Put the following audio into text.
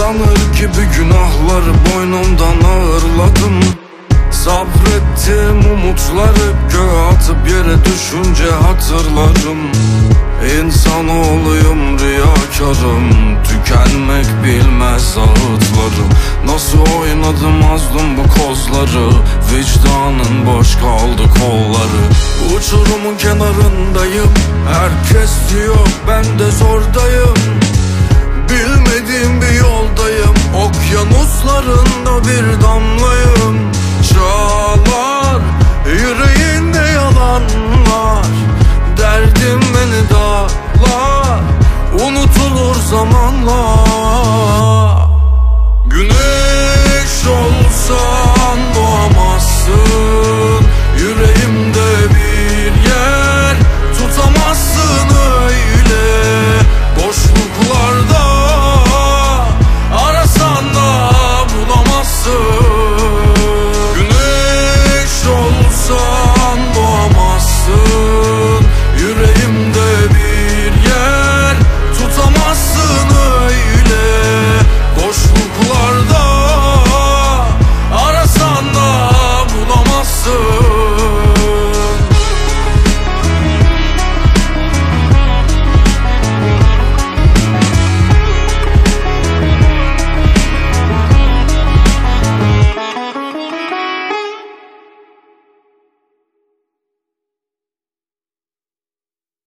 sanır gibi günahları boynumdan ağırladım. Sabrettim umutları göğe atıp yere düşünce hatırlarım. İnsanoğluyum, riyakarım, tükenmek bilmez ağıtlarım. Nasıl oynadım mazlum bu kozları, vicdanın boş kaldı kolları. Uçurumun kenarındayım, herkes diyor ben de zordayım. Bilmediğim bir yoldayım, okyanuslarında bir damla